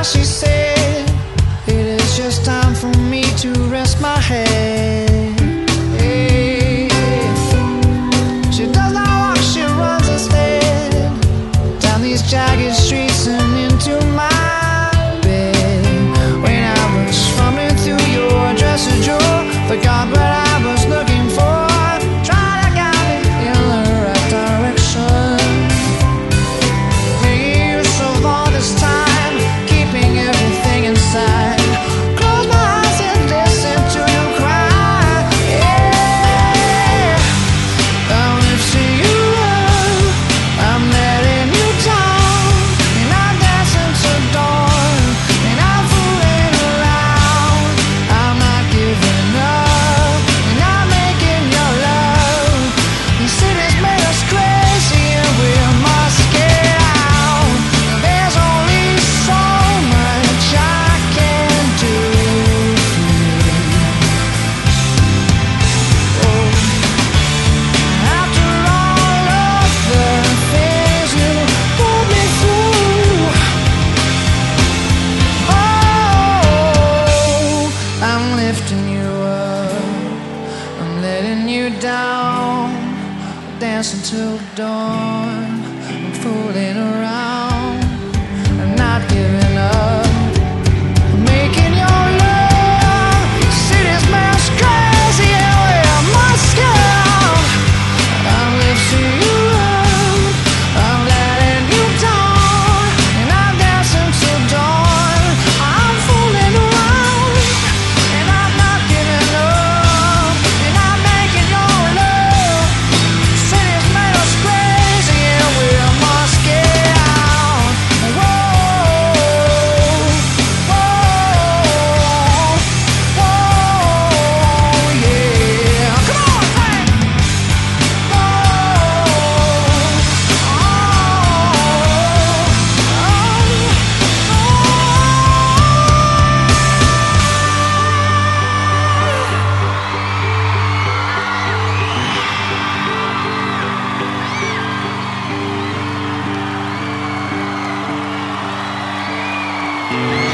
she said, it is just time for me to rest my head. Hey. She does not walk, she runs instead, down these jagged streets and into my bed. When I was fumbling through your dresser drawer, forgot what I was looking for, trying to guide me in the right direction. Making use of all this time, keeping everything inside. Close my eyes and listen to you cry. Yeah, I'm lifting you up, I'm letting you down, and I'm dancing till dawn, and I'm fooling around. I'm not giving up, and I'm making your love. The city's made us crazy, and we must get out. There's only so much I can do for you. Oh, after all of the things you put me through, oh, I'm lifting you up, I'm letting you down, dancing till dawn, I'm fooling around, I'm not giving up, I'm making your love. City's made us crazy, and we must get out. I'm lifting you up, I'm letting you down, and I'm dancing till dawn. I'm fooling around, and I'm not giving up, and I'm making your love. City's made us crazy, and we must get out. Whoa, whoa, whoa, yeah. Come on, Frank. Oh,